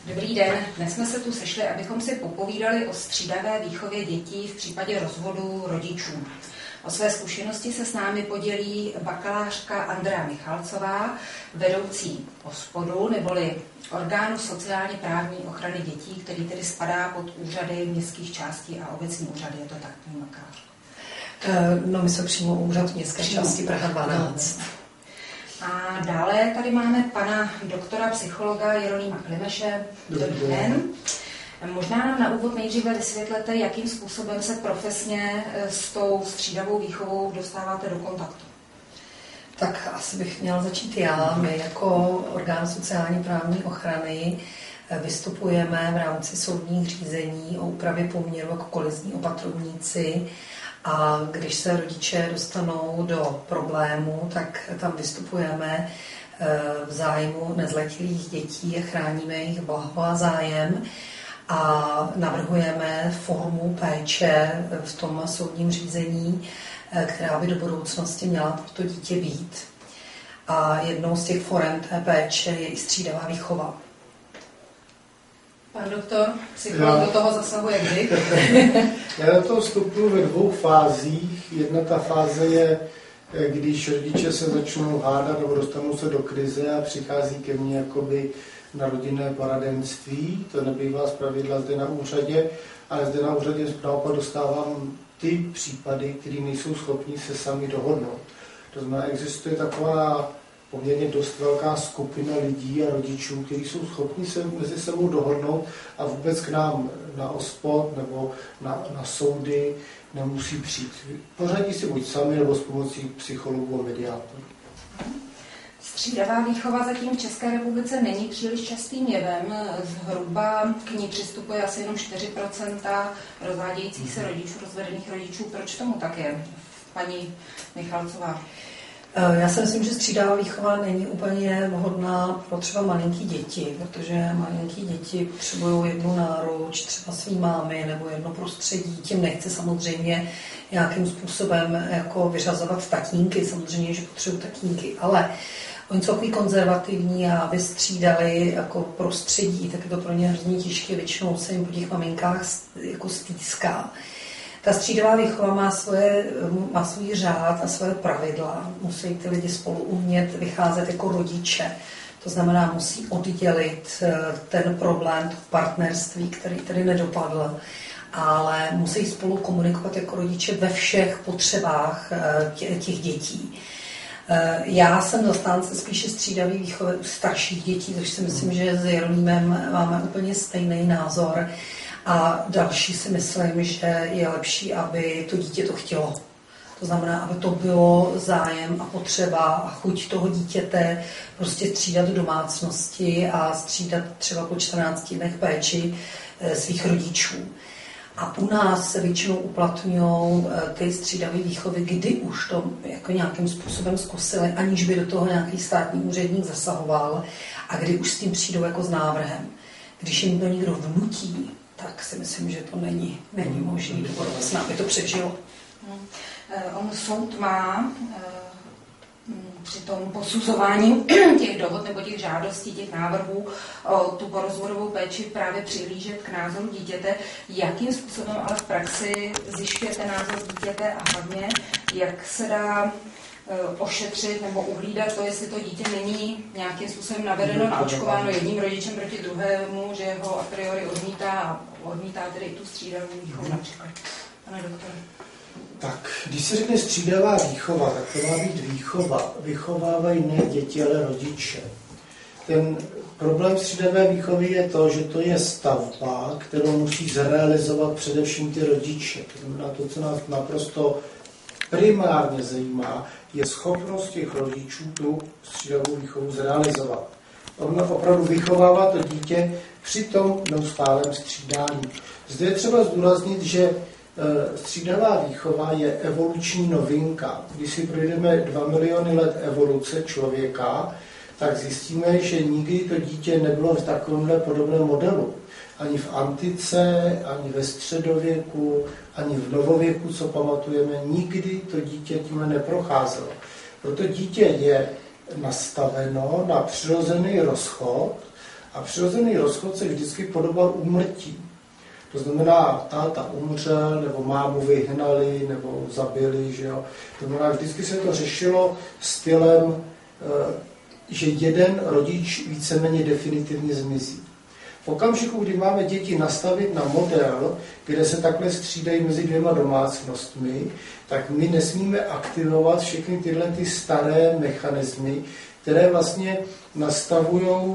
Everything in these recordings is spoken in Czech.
Dobrý den, dnes jsme se tu sešli, abychom si popovídali o střídavé výchově dětí v případě rozvodu rodičů. O své zkušenosti se s námi podělí bakalářka Andrea Michalcová, vedoucí OSPODu, neboli Orgánu sociálně právní ochrany dětí, který tedy spadá pod úřady městských částí a obecní úřady. Je to tak, paní bakalářko? No, my jsme přímo úřad městské části Praha 12. A dále tady máme pana doktora psychologa Jeronýma Klimeše. Dobrý den. Možná nám na úvod nejdříve vysvětlete, jakým způsobem se profesně s tou střídavou výchovou dostáváte do kontaktu. Tak asi bych měla začít já. My jako orgán sociální právní ochrany vystupujeme v rámci soudních řízení o úpravě poměru jako kolizní opatrovníci. A když se rodiče dostanou do problému, tak tam vystupujeme v zájmu nezletilých dětí a chráníme jejich blaho a zájem a navrhujeme formu péče v tom soudním řízení, která by do budoucnosti měla pro to dítě být. A jednou z těch forem té péče je i střídavá výchova. Pan doktor, psycholog do toho zasahuje kdy? Já do toho vstupuji ve dvou fázích. Jedna ta fáze je, když rodiče se začnou hádat nebo dostanou se do krize a přichází ke mně jakoby na rodinné poradenství. To nebývá zpravidla zde na úřadě, ale zde na úřadě naopak dostávám ty případy, které nejsou schopni se sami dohodnout. To znamená, existuje taková poměrně dost velká skupina lidí a rodičů, kteří jsou schopni se mezi sebou dohodnout a vůbec k nám na OSPOD nebo na soudy nemusí přijít. Pořadí si buď sami nebo s pomocí psychologů a mediátorů. Střídavá výchova zatím v České republice není příliš častým jevem. Zhruba k ní přistupuje asi jenom 4% rozvádějících se rodičů, rozvedených rodičů. Proč tomu tak je, paní Michalcová? Já si myslím, že střídavá výchova není úplně vhodná pro třeba malinký děti, protože malinký děti potřebují jednu náruč, třeba svý mámy nebo jedno prostředí. Tím nechce samozřejmě nějakým způsobem jako vyřazovat tatínky, samozřejmě, že potřebují tatínky, ale oni jsou takový konzervativní a aby střídali jako prostředí, tak je to pro ně hrozně těžké, většinou se jim po těch maminkách jako stýská. Ta střídavá výchova má svůj řád a svoje pravidla. Musí ty lidi spolu umět vycházet jako rodiče. To znamená, musí oddělit ten problém, to partnerství, který tady nedopadl, ale musí spolu komunikovat jako rodiče ve všech potřebách těch dětí. Já jsem zastánce spíše střídavé výchovy u starších dětí, což si myslím, že s Jeronýmem máme úplně stejný názor. A další si myslím, že je lepší, aby to dítě to chtělo. To znamená, aby to bylo zájem a potřeba a chuť toho dítěte prostě střídat v domácnosti a střídat třeba po 14 dnech péči svých rodičů. A u nás se většinou uplatňují ty střídavé výchovy, kdy už to jako nějakým způsobem zkusili, aniž by do toho nějaký státní úředník zasahoval a kdy už s tím přijdou jako s návrhem. Když jim to někdo vnutí, tak si myslím, že to není možné do budoucna, aby to přežilo. On soud má při tom posuzování těch dohod nebo těch žádostí, těch návrhů o tu porozvodovou péči právě přihlížet k názoru dítěte. Jakým způsobem ale v praxi zjišťujete názor dítěte a hlavně, jak se dá ošetřit nebo uhlídat to, jestli to dítě není nějakým způsobem navedeno, naočkováno jedním rodičem proti druhému, že ho a priori odmítá tedy tu střídavou výchovu například. Pane doktore. Tak, když se řekne střídavá výchova, tak to má být výchova. Vychovávají ne děti, ale rodiče. Ten problém střídavé výchovy je to, že to je stavba, kterou musí zrealizovat především ty rodiče. To znamená, to, co nás naprosto primárně zajímá, je schopnost těch rodičů tu střídavou výchovu zrealizovat. Opravdu vychovává to dítě při tom neustálém střídání. Zde je třeba zdůraznit, že střídavá výchova je evoluční novinka. Když si projdeme 2 miliony let evoluce člověka, tak zjistíme, že nikdy to dítě nebylo v takovémhle podobném modelu. Ani v antice, ani ve středověku, ani v novověku, co pamatujeme, nikdy to dítě tímhle neprocházelo. Proto dítě je nastaveno na přirozený rozchod A přirozený rozchod se vždycky podobal úmrtí. To znamená, táta umřel, nebo mámu vyhnali, nebo zabili, že jo. To znamená, vždycky se to řešilo stylem, že jeden rodič víceméně definitivně zmizí. V okamžiku, kdy máme děti nastavit na model, kde se takhle střídají mezi dvěma domácnostmi, tak my nesmíme aktivovat všechny tyhle ty staré mechanismy, které vlastně nastavují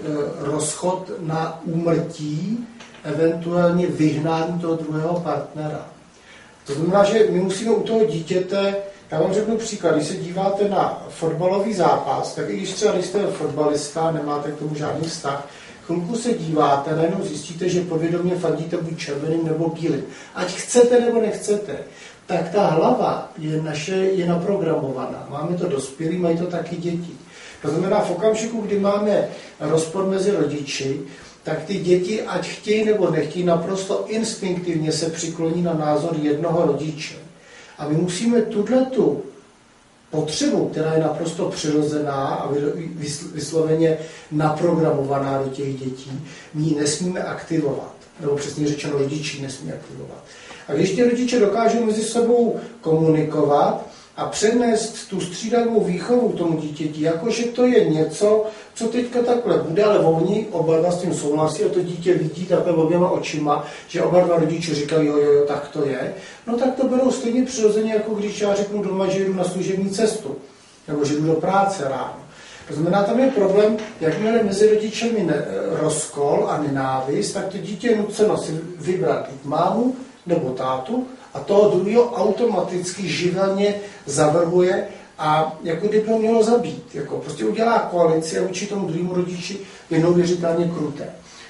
rozchod na úmrtí, eventuálně vyhnání toho druhého partnera. To znamená, že my musíme u toho dítěte, já vám řeknu příklad, když se díváte na fotbalový zápas, tak i když třeba když jste fotbalista, nemáte k tomu žádný vztah, chvilku se díváte, najednou zjistíte, že podvědomě fandíte buď červeným nebo bílým. Ať chcete nebo nechcete, tak ta hlava je naprogramovaná. Máme to dospělí, mají to taky děti. To znamená, v okamžiku, kdy máme rozpor mezi rodiči, tak ty děti, ať chtějí nebo nechtějí, naprosto instinktivně se přikloní na názor jednoho rodiče. A my musíme tu potřebu, která je naprosto přirozená a vysloveně naprogramovaná do těch dětí, my ji nesmíme aktivovat. Nebo přesně řečeno, rodiči nesmí aktivovat. A když ty rodiče dokážou mezi sebou komunikovat a přednést tu střídavou výchovu tomu dítěti, jakože to je něco, co teďka takhle bude, ale oni oba dva s tím souhlasí a to dítě vidí takhle oběma očima, že oba dva rodiče říkají, jo, tak to je, no tak to berou stejně přirozeně, jako když já řeknu doma, že jdu na služební cestu, nebo že jdu do práce ráno. To znamená, tam je problém, jakmile mezi rodičemi rozkol a nenávist, tak to dítě je nuceno si vybrat mámu nebo tátu a toho druhého automaticky živelně zavrhuje a jako kdyby ho mělo zabít. Jako prostě udělá koalici a vůči tomu druhému rodiči je neuvěřitelně kruté.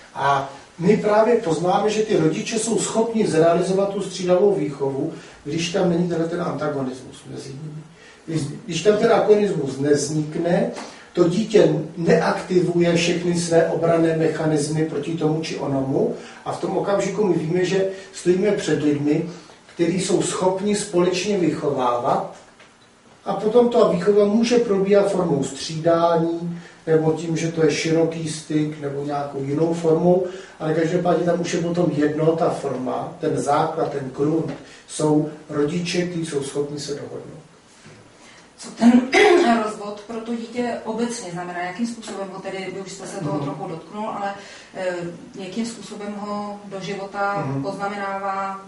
A my právě poznáme, že ty rodiče jsou schopni zrealizovat tu střídavou výchovu, když tam není ten antagonismus mezi nimi. Když tam ten antagonismus nevznikne, to dítě neaktivuje všechny své obranné mechanismy proti tomu či onomu a v tom okamžiku my víme, že stojíme před lidmi, kteří jsou schopni společně vychovávat a potom ta výchova může probíhat formou střídání nebo tím, že to je široký styk nebo nějakou jinou formou, ale každopádně tam už je potom jedno, ta forma, ten základ, ten grunt, jsou rodiče, kteří jsou schopni se dohodnout. Co ten rozvod pro to dítě obecně znamená? Jakým způsobem ho tedy, vy už jste se toho trochu dotknul, ale jakým způsobem ho do života poznamenává?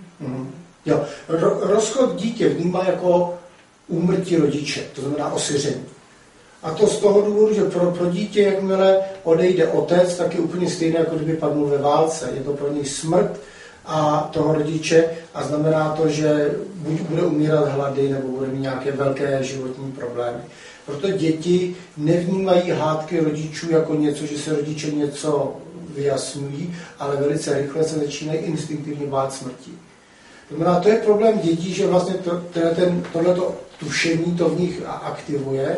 Jo. Rozchod dítě vnímá jako úmrtí rodiče, to znamená osiření. A to z toho důvodu, že pro dítě, jakmile odejde otec, tak je úplně stejné, jako kdyby padnul ve válce. Je to pro něj smrt a toho rodiče a znamená to, že buď bude umírat hlady, nebo bude mít nějaké velké životní problémy. Proto děti nevnímají hádky rodičů jako něco, že se rodiče něco vyjasňují, ale velice rychle se začínají instinktivně bát smrti. To znamená, to je problém dětí, že vlastně tohleto tušení to v nich aktivuje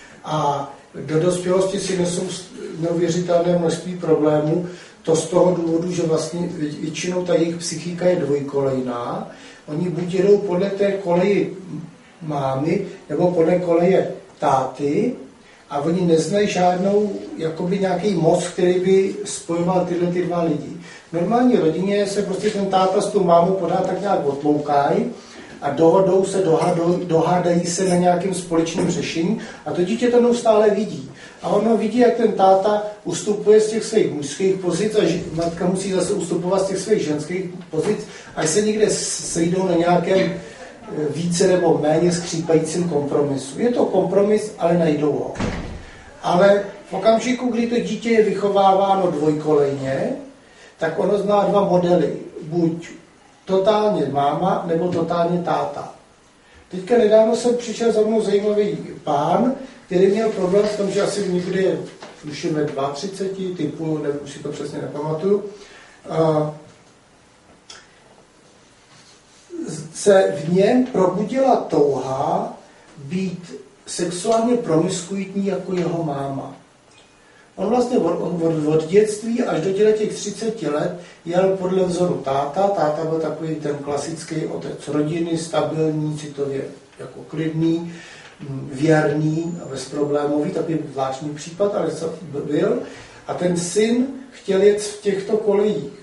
a do dospělosti si nesou neuvěřitelné množství problémů. To z toho důvodu, že vlastně většinou ta jejich psychika je dvojkolejná. Oni buď jedou podle té koleji mámy, nebo podle koleje táty a oni neznají žádnou, jakoby nějaký moc, který by spojoval tyhle ty dva lidi. V normální rodině se prostě ten táta s tou mámou podá tak nějak odloukají a dohodou se, dohádají se na nějakém společném řešení a to dítě to neustále vidí. A ono vidí, jak ten táta ustupuje z těch svých mužských pozic a matka musí zase ustupovat z těch svých ženských pozic, až se někde sejdou na nějakém více nebo méně skřípajícím kompromisu. Je to kompromis, ale najdou ho. Ale v okamžiku, kdy to dítě je vychováváno dvojkolejně, tak ono zná dva modely. Buď totálně máma, nebo totálně táta. Teďka nedávno jsem přišel za mnou zajímavý pán, který měl problém v tom, že asi někdy, už je 32 typu, už si to přesně nepamatuju, se v něm probudila touha být sexuálně promiskuitní jako jeho máma. On vlastně od dětství až do těch 30 let jel podle vzoru táta. Táta byl takový ten klasický otec rodiny, stabilní, citově jako klidný. věrný a bezproblémový, takový zvláštní případ, ale co byl. A ten syn chtěl jet v těchto kolejích.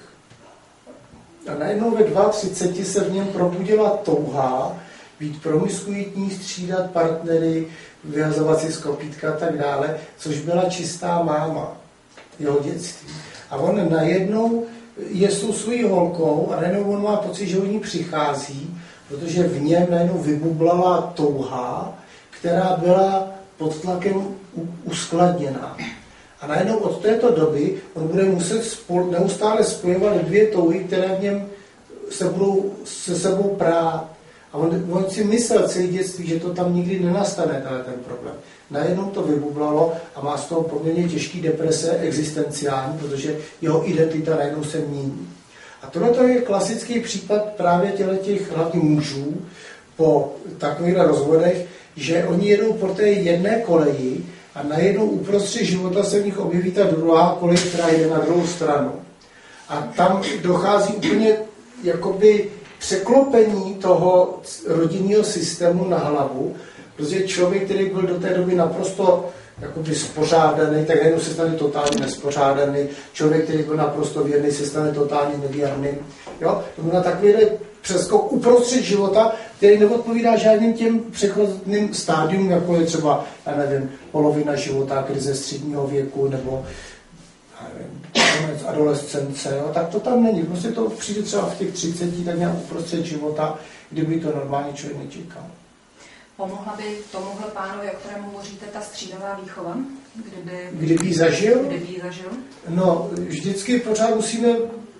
A najednou ve 32 se v něm probudila touha být promiskuitní, střídat partnery, vyhazovat si z kopítka a tak dále, což byla čistá máma jeho dětství. A on najednou je s tou svojí holkou a najednou on má pocit, že o ní přichází, protože v něm najednou vybublala touha, která byla pod tlakem uskladněná. A najednou od této doby on bude muset neustále spojovat dvě touhy, které v něm se budou se sebou prát. A on si myslel celé dětství, že to tam nikdy nenastane, ten problém. Najednou to vybublalo a má z toho poměrně těžký deprese existenciální, protože jeho identita najednou se mění. A tohle je klasický případ právě těch hlavních mužů po takovýchhle rozvodech, že oni jedou po té jedné koleji a najednou uprostřed života se v nich objeví ta druhá kolej, která jde na druhou stranu. A tam dochází úplně jakoby překlopení toho rodinného systému na hlavu, protože člověk, který byl do té doby naprosto jakoby spořádaný, tak najednou se stane totálně nespořádaný. Člověk, který byl naprosto věrný, se stane totálně nevěrný. Jo? To byl na takovýhle přeskok uprostřed života, který neodpovídá žádným těm přechodným stádium, jako je třeba, já nevím, polovina života, krize středního věku, nebo konec adolescence, jo? Tak to tam není. Prostě to přijde třeba v těch 30, tak nějak uprostřed života, kdyby to normálně člověk nečekal. Pomohla by tomuhle pánovi, o kterém hovoříte, ta střídavá výchova? Kdyby ji zažil? No, vždycky pořád musíme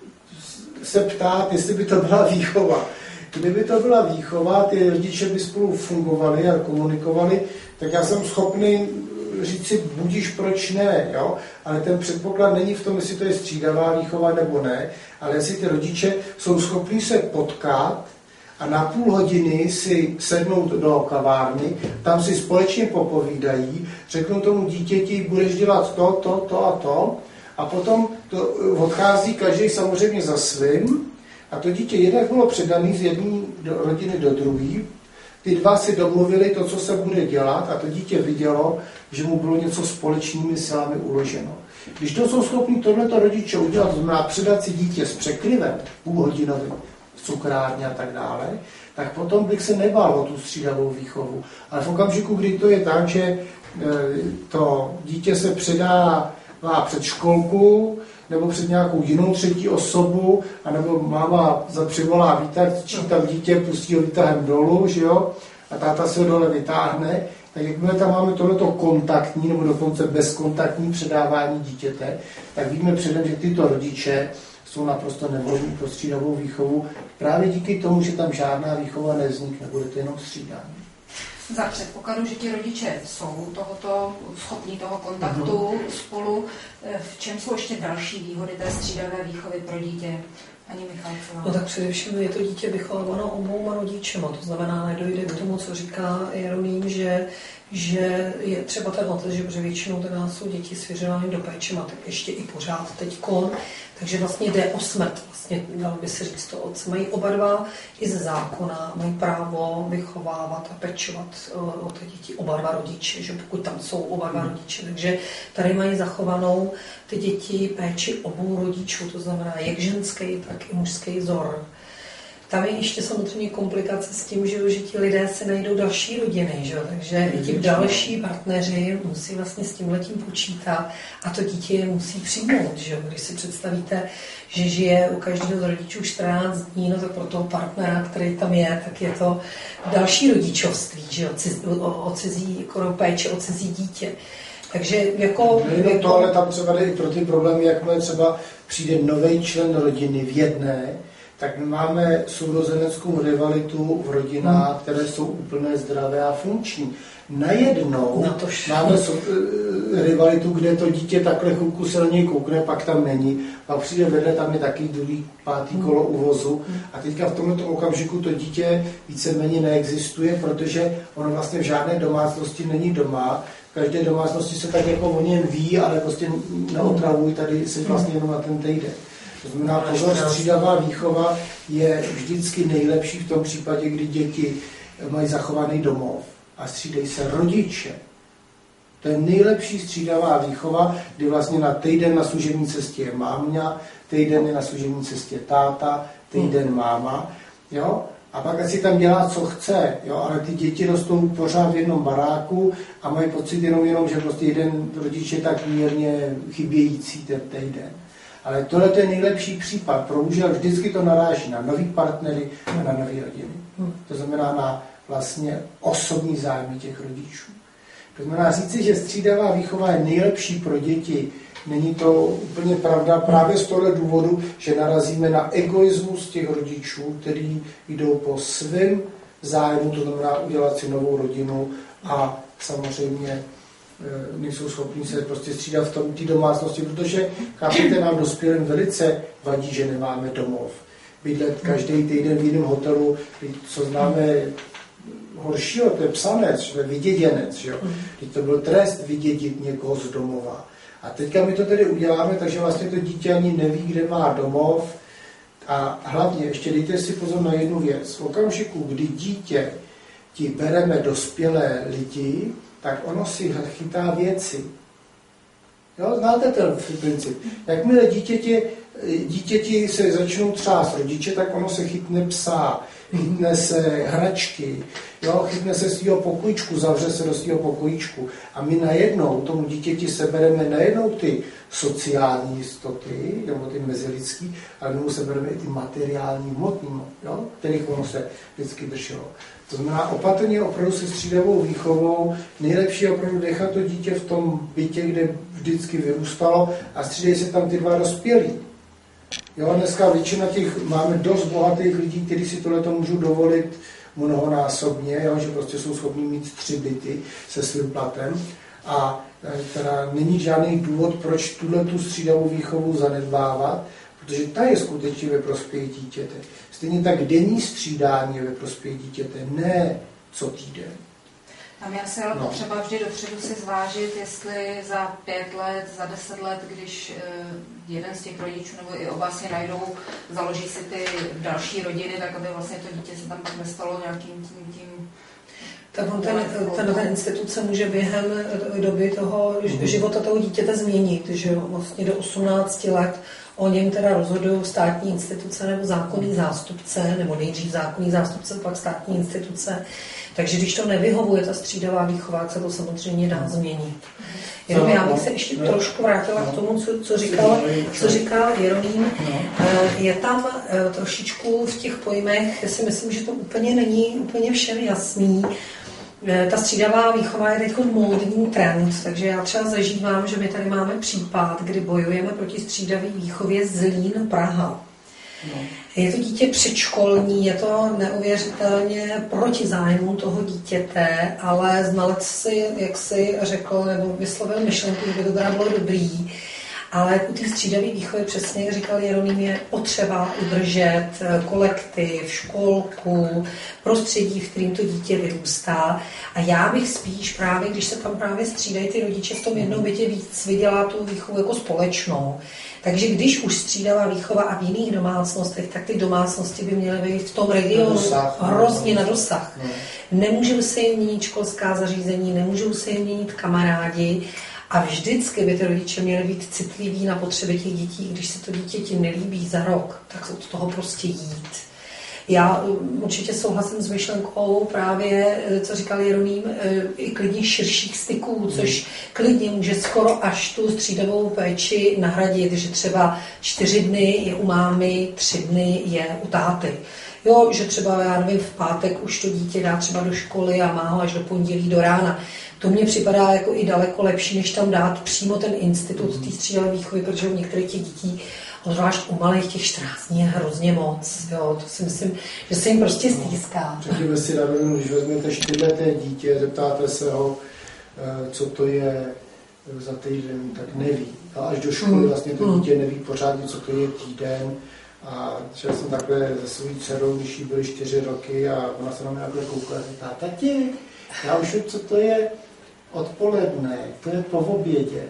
se ptát, jestli by to byla výchova. Kdyby to byla výchova, ty rodiče by spolu fungovali a komunikovali, tak já jsem schopný říct si, budíš, proč ne, jo? Ale ten předpoklad není v tom, jestli to je střídavá výchova nebo ne, ale jestli ty rodiče jsou schopní se potkat a na půl hodiny si sednout do kavárny, tam si společně popovídají, řeknou tomu dítěti, budeš dělat to a to, a potom to odchází každý samozřejmě za svým, a to dítě jednak bylo předané z jedné rodiny do druhé, ty dva si domluvili to, co se bude dělat, a to dítě vidělo, že mu bylo něco společnými silami uloženo. Když to jsou schopni tohleto rodiče udělat, to znamená předat si dítě s překryvem, půlhodinovým, v cukrárně a tak dále, tak potom bych se nebál o tu střídavou výchovu. Ale v okamžiku, kdy to je tak, že to dítě se předá před školku, nebo před nějakou jinou třetí osobu, anebo máma přivolá výtah, či tam dítě, pustí ho výtahem dolů, že jo, a táta se ho dole vytáhne, tak jakmile tam máme tohleto kontaktní, nebo dokonce bezkontaktní předávání dítěte, tak víme předem, že tyto rodiče jsou naprosto nevhodní pro střídavou výchovu, právě díky tomu, že tam žádná výchova nevznikne, bude to jenom střídání. Za předpokladu, že ti rodiče jsou schopní toho kontaktu spolu, v čem jsou ještě další výhody té střídavé výchovy pro dítě? Ani Michalcová. No tak především je to dítě vychováváno obou rodičema, to znamená, nedojde k tomu, co říká Jeroným, že je třeba ten otec, že většinou teda jsou děti svěřovány do péče matek ještě i pořád teďkon, takže vlastně jde o smrt, vlastně dalo by se říct to otce. Mají oba dva i ze zákona, mají právo vychovávat a pečovat o ty děti oba dva rodiče, že pokud tam jsou oba dva rodiče, takže tady mají zachovanou ty děti péči obou rodičů, to znamená jak ženský, tak i mužský vzor. Tam je ještě samozřejmě komplikace s tím, že ti lidé si najdou další rodiny, že? Takže i ti další partneři musí vlastně s tímhletím počítat a to dítě je musí přijmout. Že? Když si představíte, že žije u každého z rodičů 14 dní, no tak pro toho partnera, který tam je, tak je to další rodičovství, že? O cizí péči, o cizí dítě. Takže to, ale tam třeba jde i pro ty problémy, jakmile třeba přijde nový člen rodiny v jedné, tak my máme sourozeneckou rivalitu v rodinách, které jsou úplně zdravé a funkční. Najednou máme rivalitu, kde to dítě takhle chvilku se na něj koukne, pak tam není, pak přijde vedle, tam je taky druhý, pátý kolo uvozu a teďka v tomto okamžiku to dítě víceméně neexistuje, protože ono vlastně v žádné domácnosti není doma. V každé domácnosti se tak jako o něm ví, ale prostě neotravují, tady se vlastně jenom na ten týden. To znamená, pozor, střídavá výchova je vždycky nejlepší v tom případě, kdy děti mají zachovaný domov a střídají se rodiče. To je nejlepší střídavá výchova, kdy vlastně na týden na služební cestě je mámňa, týden je na služební cestě táta, týden máma, jo? A pak asi tam dělá, co chce, jo? Ale ty děti rostou pořád v jednom baráku a mají pocit jenom, že prostě jeden rodič je tak mírně chybějící ten týden. Ale tohle je nejlepší případ. Bohužel vždycky to naráží na nový partnery a na nový rodiny. To znamená na vlastně osobní zájmy těch rodičů. To znamená říci, že střídavá výchova je nejlepší pro děti. Není to úplně pravda právě z tohle důvodu, že narazíme na egoismus těch rodičů, kteří jdou po svém zájmu, to znamená udělat si novou rodinu a samozřejmě nejsou schopni se prostě střídat v té domácnosti, protože, chápete, nám dospělým velice vadí, že nemáme domov. Bydlet každý týden v jiném hotelu, co známe horšího, to je psanec, to je vyděděnec, že jo? Když to byl trest vydědit někoho z domova. A teďka my to tedy uděláme, takže vlastně to dítě ani neví, kde má domov. A hlavně ještě dejte si pozor na jednu věc. V okamžiku, kdy dítě ti bereme dospělé lidi, tak ono si chytá věci. Jo, znáte ten princip. Jakmile dítěti se začnou třást rodiče, tak ono se chytne psa, chytne se hračky, jo, chytne se svého pokojíčku, zavře se do svého pokojíčku. A my najednou tomu dítěti sebereme najednou ty sociální jistoty, nebo ty mezilidský, ale my mu sebereme i ty materiální, hmotný, jo, kterých ono se vždycky drželo. To znamená opatrně opravdu se střídavou výchovou, nejlepší je opravdu nechat to dítě v tom bytě, kde vždycky vyrůstalo a střídají se tam ty dva dospělí. Jo, dneska většina těch, máme dost bohatých lidí, kteří si tohleto můžou dovolit mnohonásobně, jo, že prostě jsou schopni mít 3 byty se svým platem a teda není žádný důvod, proč tu střídavou výchovu zanedbávat, protože ta je skutečně ve prospěch dítěte. Stejně tak denní střídání je ve prospěch dítěte, ne co týden. Tam je asi ale potřeba vždy dopředu si zvážit, jestli za 5 let, za 10 let, když jeden z těch rodičů nebo i oba si najdou, založí si ty další rodiny, tak aby vlastně to dítě se tam pak nestalo nějakým tím tak ta instituce může během doby toho života toho dítěte změnit, že vlastně do 18 let o něm teda rozhodují státní instituce nebo zákonný zástupce, nebo nejdřív zákonný zástupce, pak státní instituce. Takže když to nevyhovuje ta střídavá výchova, se to samozřejmě dá změnit. Jenom já bych se ještě trošku vrátila k tomu, co říkal Jeroným. Je tam trošičku v těch pojmech, já si myslím, že to úplně není úplně všem jasný. Ta střídavá výchova je teď módní trend, takže já třeba zažívám, že my tady máme případ, kdy bojujeme proti střídavé výchově Zlín, Praha. Je to dítě předškolní, je to neuvěřitelně proti zájmu toho dítěte, ale znalec si, jak si řekl, nebo vyslovil myšlenku, že by to teda bylo dobrý. Ale u té střídavé výchovy, přesně jak říkal Jeroným, je potřeba udržet kolektiv, školku, prostředí, v kterým to dítě vyrůstá. A já bych spíš právě, když se tam právě střídají ty rodiče v tom jednom bytě, víc viděla tu výchovu jako společnou. Takže když už střídavá výchova a v jiných domácnostech, tak ty domácnosti by měly být v tom regionu hrozně na dosah. Nemůžou se jim měnit školská zařízení, nemůžou se jim měnit kamarádi. A vždycky by ty rodiče měli být citliví na potřeby těch dětí, když se to dítěti nelíbí za rok, tak od toho prostě jít. Já určitě souhlasím s myšlenkou právě, co říkal Jeroným, i klidně širších styků, což klidně může skoro až tu střídavou péči nahradit, že třeba 4 dny je u mámy, 3 dny je u táty. Jo, že třeba, já nevím, v pátek už to dítě dá třeba do školy a má ho až do pondělí do rána. To mně připadá jako i daleko lepší, než tam dát přímo ten institut té střídavé výchovy, protože u některých těch dětí, zvlášť u malých, těch 14 dní je hrozně moc. Jo, to si myslím, že se jim prostě stýská. Řekněme si na rovinu, když vezmete 4leté dítě, zeptáte se ho, co to je za týden, tak neví. A až do školy vlastně to dítě neví pořádně, co to je týden. A šel jsem takhle se svou dcerou, když jí byly 4 roky a ona se na mě takhle koukla a říká, tati, já už vím, co to je odpoledne, to je po obědě.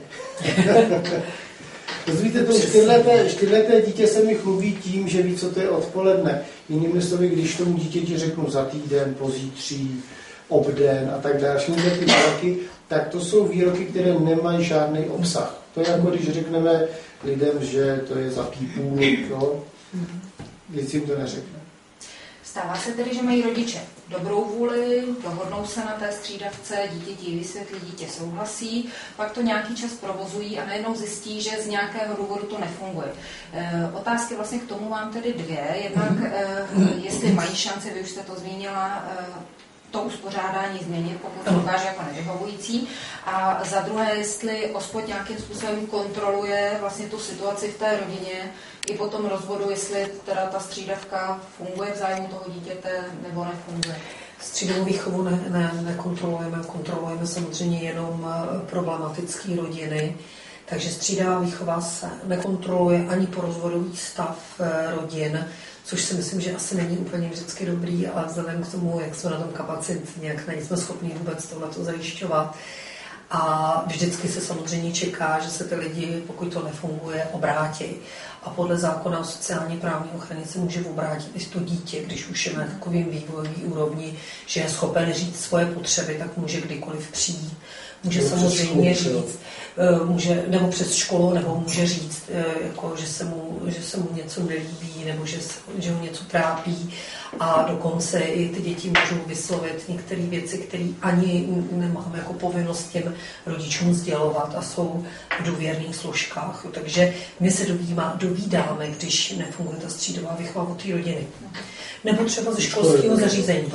Víte, to 4leté dítě se mi chlubí tím, že ví, co to je odpoledne. Jinými slovy, když tomu dítěti řeknu za týden, pozítří, obden a tak dále, všechny ty výroky, tak to jsou výroky, které nemají žádný obsah. To je jako když řekneme lidem, že to je za pípůnik, jo? Nic jim to neřekne. Stává se tedy, že mají rodiče dobrou vůli, dohodnou se na té střídavce, dítěti vysvětlí, dítě souhlasí, pak to nějaký čas provozují a najednou zjistí, že z nějakého důvodu to nefunguje. Otázky vlastně k tomu mám tedy dvě. Jednak, jestli mají šanci, vy už jste to zmínila, to uspořádání změnit, pokud to ukáže jako nevyhovující. A za druhé, jestli OSPOD nějakým způsobem kontroluje vlastně tu situaci v té rodině i po tom rozvodu, jestli teda ta střídavka funguje v zájmu toho dítěte nebo nefunguje. Střídavou výchovu nekontrolujeme, kontrolujeme samozřejmě jenom problematické rodiny. Takže střídavá výchova se nekontroluje ani po rozvodový stav rodin, což si myslím, že asi není úplně vždycky dobrý, ale vzhledem k tomu, jak jsme na tom kapacitně, jak nejsme schopni vůbec tohleto zajišťovat. A vždycky se samozřejmě čeká, že se ty lidi, pokud to nefunguje, obrátí. A podle zákona o sociálně právní ochraně se může obrátit i to dítě, když už je na takovým vývojový úrovni, že je schopen říct svoje potřeby, tak může kdykoliv přijít. Může samozřejmě říct, nebo přes školu, nebo může říct, jako, že se mu něco nelíbí, nebo že ho něco trápí. A dokonce i ty děti můžou vyslovit některé věci, které ani nemáme jako povinnost těm rodičům sdělovat a jsou v důvěrných složkách. Takže my se dovídáme, když nefunguje ta střídavá výchova od té rodiny. Nebo třeba ze školského zařízení.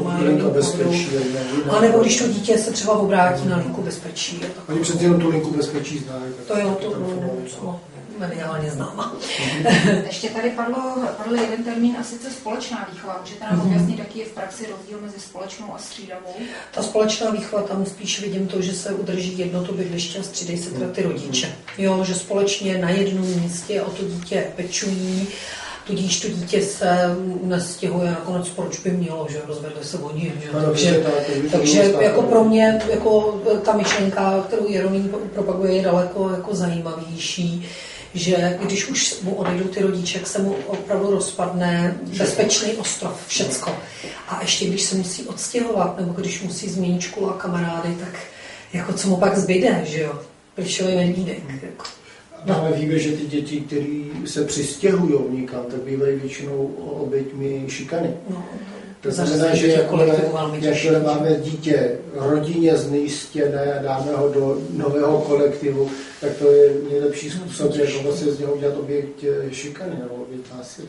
A nebo když to dítě se třeba obrátí na linku bezpečí. Oni přece jenom tu linku bezpečí znají. To jo, to mediálně známa. Ještě tady padl jeden termín, a sice společná výchova. Můžete nám objasnit, jaký je v praxi rozdíl mezi společnou a střídavou? Ta společná výchova, tam spíš vidím to, že se udrží jedno to bydliště a střídají se teda ty rodiče. Jo, že společně na jednom místě o to dítě pečují, tudíž to dítě se nestěhuje nakonec, proč by mělo, že rozvedli se oni. Takže jako pro mě jako ta myšlenka, kterou Jeroným propaguje, je daleko jako zajímavější, že když už mu odejdou ty rodiče, jak se mu opravdu rozpadne bezpečný ostrov, všecko. A ještě když se musí odstěhovat, nebo když musí změnit školu a kamarády, tak jako co mu pak zbyde, že jo? Plišový medvídek. Jako. No. Ale víme, že ty děti, které se přistěhují někam, tak bývají většinou oběťmi šikany. No. To znamená, že jakmile máme dítě rodině znejistěné a dáme ho do nového kolektivu, tak to je nejlepší způsob, jak vlastně z něho udělat oběť šikany nebo oběť násilí.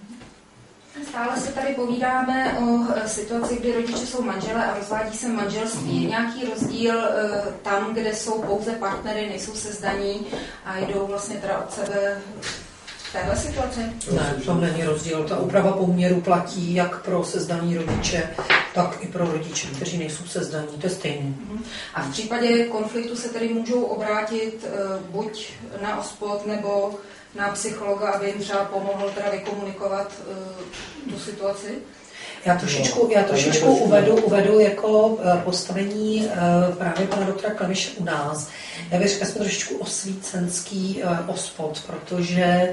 Stále se tady povídáme o situaci, kdy rodiče jsou manželé a rozvádí se manželství. Je nějaký rozdíl tam, kde jsou pouze partnery, nejsou sezdaní a jdou vlastně teda od sebe v téhle situaci? Ne, tam není rozdíl. Ta úprava poměru platí jak pro sezdaní rodiče, tak i pro rodiče, kteří nejsou sezdaní. To je stejné. A v případě konfliktu se tedy můžou obrátit buď na OSPOD nebo na psychologa, aby jim třeba pomohl teda vykomunikovat tu situaci? Já trošičku uvedu jako postavení právě pana doktora Kleviše u nás. Já bych řekla, jsme trošičku osvícenský OSPOD, protože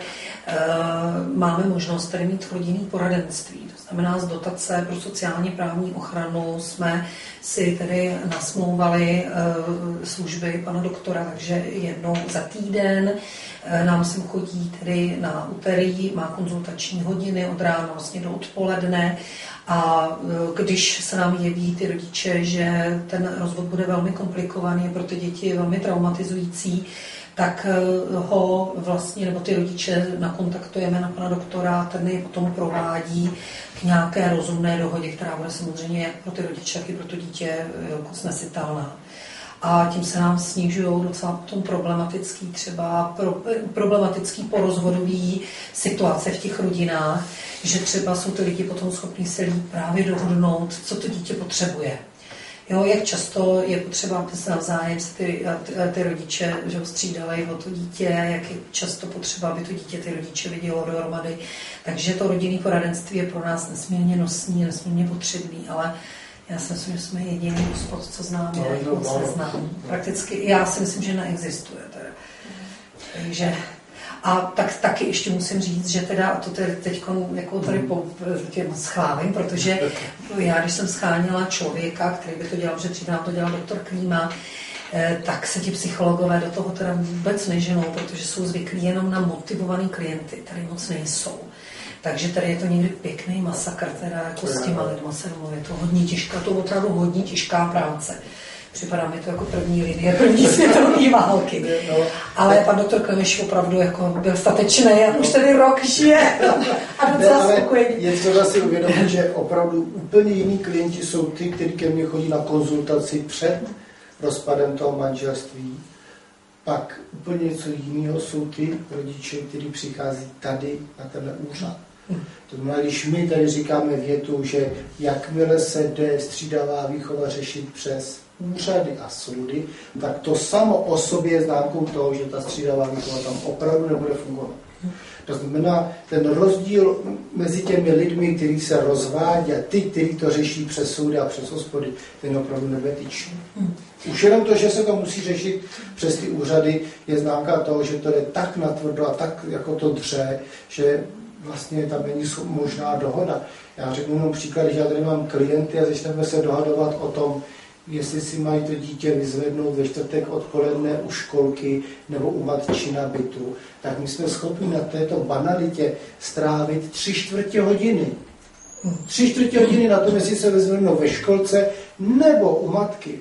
máme možnost tady mít rodinný poradenství. To znamená, z dotace pro sociálně právní ochranu jsme si tedy nasmlouvali služby pana doktora, takže jednou za týden nám sem chodí tedy na úterý, má konzultační hodiny od rána vlastně do odpoledne. A když se nám jeví ty rodiče, že ten rozvod bude velmi komplikovaný, pro ty děti velmi traumatizující, tak ho vlastně, nebo ty rodiče nakontaktujeme na pana doktora, ten je potom provádí k nějaké rozumné dohodě, která bude samozřejmě jak pro ty rodiče, jak i pro to dítě jako snesitelná. A tím se nám snižují docela potom problematický porozvodový situace v těch rodinách, že třeba jsou ty lidi potom schopní se líp právě dohodnout, co to dítě potřebuje. Jo, jak často je potřeba, aby se navzájem ty rodiče že střídali o to dítě, jak je často potřeba, aby to dítě ty rodiče vidělo dohromady. Takže to rodinné poradenství je pro nás nesmírně nosný, nesmírně potřebný, ale já si myslím, že jsme jediný OSPOD, co známe, jak moc neznám. Prakticky, já si myslím, že neexistuje. Takže, A taky ještě musím říct, že teda, a to teď jako tady schválím, protože já, když jsem scháněla člověka, který by to dělal, že třeba to dělal doktor Klíma, tak se ti psychologové do toho teda vůbec neženou, protože jsou zvyklí jenom na motivovaný klienty, tady moc nejsou. Takže tady je to někdy pěkný masakr, teda jako s těma lidma se mluví, je to hodně těžká, to opravdu hodně těžká práce. Připadá mi to jako první linie, první světové války. Ale pan doktor Klemiš opravdu jako byl statečný a už tady rok žije a docela spokojený. Je třeba si uvědomit, že opravdu úplně jiní klienti jsou ty, kteří ke mně chodí na konzultaci před rozpadem toho manželství. Pak úplně něco jiného jsou ty rodiče, kteří přichází tady na tenhle úřad. To znamená, když my tady říkáme větu, že jakmile se jde střídavá výchova řešit přes úřady a soudy, tak to samo o sobě je známkou toho, že ta střídavá výchova tam opravdu nebude fungovat. To znamená, ten rozdíl mezi těmi lidmi, kteří se rozvádí a ty, kteří to řeší přes soudy a přes hospody, ten je opravdu nebetyčný. Už jenom to, že se to musí řešit přes ty úřady, je známka toho, že to jde tak natvrdo a tak jako to dře, že vlastně tam není možná dohoda. Já řeknu jenom příklad, že já tady mám klienty a začneme se dohadovat o tom, jestli si mají to dítě vyzvednout ve čtvrtek odpoledne u školky nebo u matči na bytu, tak my jsme schopni na této banalitě strávit 3/4 hodiny. 3/4 hodiny na tom, jestli se vyzvednou ve školce nebo u matky.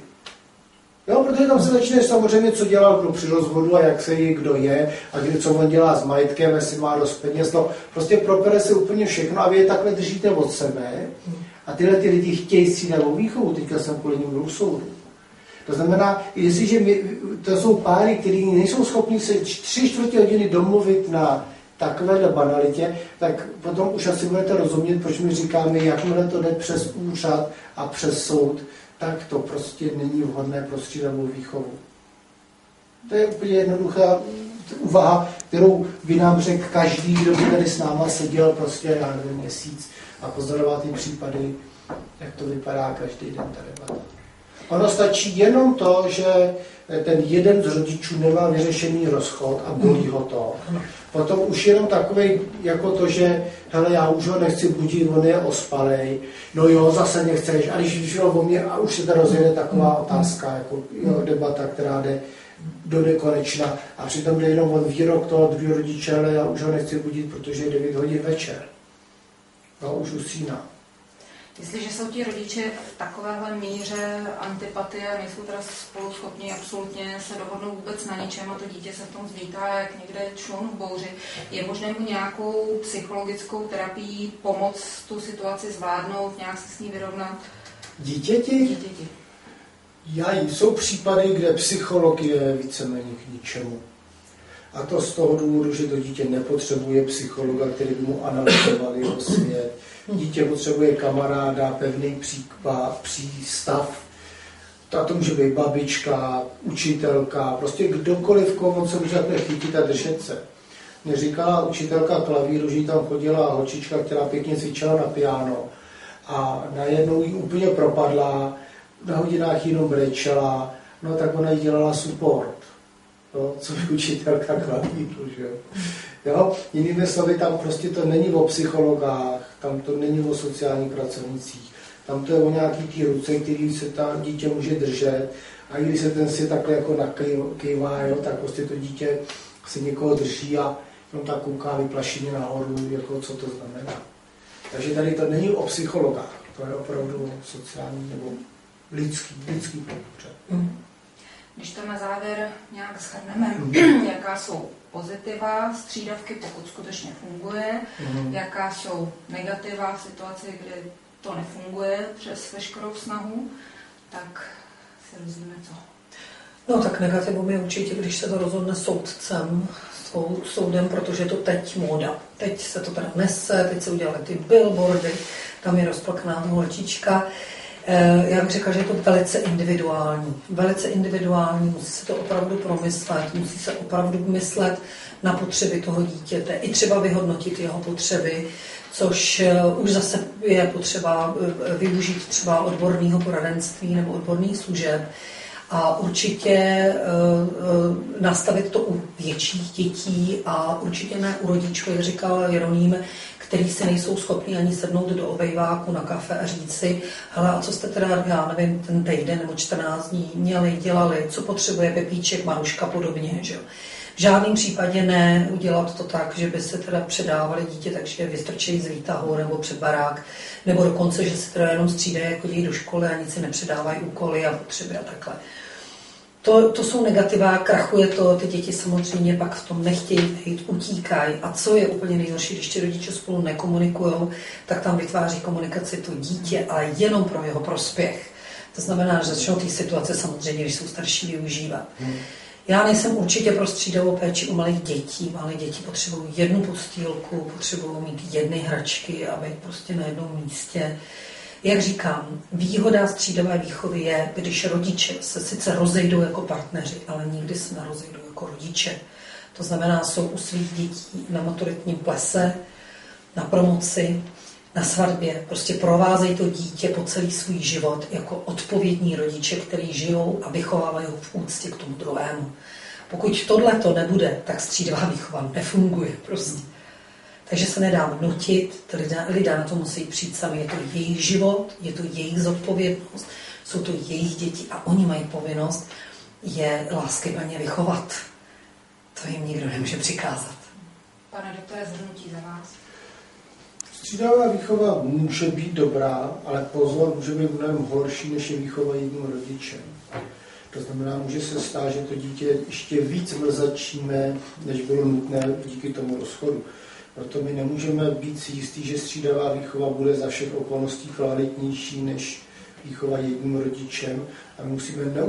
Jo, protože tam se začne samozřejmě, co dělal kdo při rozvodu a jak se jí kdo je a co on dělá s majetkem, jestli má dost peněz. No, prostě propere se úplně všechno a vy je takhle držíte od sebe a tyhle ty lidi chtějí střídavou výchovu. Teďka jsem kvůli ním byl u soudu. To znamená, jestliže to jsou páry, kteří nejsou schopni se 3/4 hodiny domluvit na takovéhle banalitě, tak potom už asi budete rozumět, proč my říkáme, jakmile to jde přes úřad a přes soud, tak to prostě není vhodné pro střídavou výchovu. To je úplně jednoduchá úvaha, kterou by nám řekl každý, kdo by tady s náma seděl prostě, já nevím, měsíc a pozoroval ty případy, jak to vypadá každý den ta debata. Ono stačí jenom to, že ten jeden z rodičů nemá vyřešený rozchod a bolí ho to. Potom už jenom takovej, jako to, že hele, já už ho nechci budit, on je ospalej, no jo, zase nechceš, a když vyšlo o mě, a už se tady rozjede taková otázka, jako jo, debata, která jde do nekonečna, a přitom jde jenom on výrok toho druhého rodiče, ale já už ho nechci budit, protože je 9 hodin večer. No, už usíná. Jestliže jsou ti rodiče v takovéhle míře antipatie a nejsou teda spolu schopni absolutně se dohodnout vůbec na ničem a to dítě se v tom zvítá jak někde člun v bouři, je možné mu nějakou psychologickou terapii pomoct tu situaci zvládnout, nějak se s ní vyrovnat? Dítěti? Jsou případy, kde psycholog je víceméně k ničemu. A to z toho důvodu, že to dítě nepotřebuje psychologa, který by mu analyzoval jeho svět. Dítě potřebuje kamaráda, pevný přístav. To může být babička, učitelka, prostě kdokoliv, komu se může takhle chytit a držet se. Mě říkala učitelka klavíru, že tam chodila holčička, která pěkně cvičila na piano a najednou jí úplně propadla, na hodinách jenom brečela, no tak ona jí dělala support. Jo, co je učitelka klavíru, že jo. Jinými slovy, tam prostě to není o psychologách, tam to není o sociálních pracovnicích, tam to je o nějaký ty ruce, který se ta dítě může držet a když se ten si takhle jako nakývá, jo, tak prostě to dítě se někoho drží a jenom tak kouká vyplašeně nahoru, jako co to znamená. Takže tady to není o psychologách, to je opravdu sociální nebo lidský podpoře. Když to na závěr nějak shrneme, jaká jsou pozitiva střídavky, pokud skutečně funguje, jaká jsou negativa v situaci, kdy to nefunguje přes veškerou snahu, tak se rozumíme co. No tak negativum je určitě, když se to rozhodne soudem, protože je to teď móda. Teď se to teda nese, teď se udělaly ty billboardy, tam je rozplakaná holčička. Já bych řekla, že je to velice individuální. Velice individuální, musí se to opravdu promyslet, musí se opravdu myslet na potřeby toho dítěte, i třeba vyhodnotit jeho potřeby, což už zase je potřeba využít třeba odborného poradenství nebo odborných služeb. A určitě nastavit to u větších dětí a určitě ne u rodičů, jak říkal Jeroným, který si nejsou schopni ani sednout do obejváku na kafe a říct si, hele, a co jste teda, já nevím, ten týden nebo 14 dní měli, dělali, co potřebuje Pepíček, Maruška podobně, že jo. V žádném případě ne udělat to tak, že by se teda předávali dítě, takže vystrčí z výtahu nebo před barák, nebo dokonce, že se teda jenom střídají, jako chodí do školy a nic si nepředávají úkoly a potřeby a takhle. To jsou negativa, krachuje to, ty děti samozřejmě pak v tom nechtějí být, utíkají. A co je úplně nejhorší, když ti rodiče spolu nekomunikují, tak tam vytváří komunikaci to dítě, ale jenom pro jeho prospěch. To znamená, že začnou ty situace samozřejmě, když jsou starší, využívat. Já nejsem určitě pro střídavou péči u malých dětí. Malé děti potřebují jednu postýlku, potřebují mít jedny hračky a být prostě na jednom místě. Jak říkám, výhoda střídavé výchovy je, když rodiče se sice rozejdou jako partneři, ale nikdy se nerozejdou jako rodiče. To znamená, jsou u svých dětí na maturitním plese, na promoci, na svatbě. Prostě provázejí to dítě po celý svůj život jako odpovědní rodiče, kteří žijou a vychovávají ho v úctě k tomu druhému. Pokud tohle to nebude, tak střídavá výchova nefunguje prostě. Takže se nedá nutit, lidé na to musí přijít sami, je to jejich život, je to jejich zodpovědnost, jsou to jejich děti a oni mají povinnost je láskyplně vychovat. To jim nikdo nemůže přikázat. Pane doktore, shrnutí za vás. Střídavá výchova může být dobrá, ale pozor, může být mnohem horší, než je výchova jedním rodičem. To znamená, může se stát, že to dítě ještě víc mrzačíme, než bylo nutné díky tomu rozchodu. Proto my nemůžeme být si jistí, že střídavá výchova bude za všech okolností kvalitnější než výchova jedním rodičem a my musíme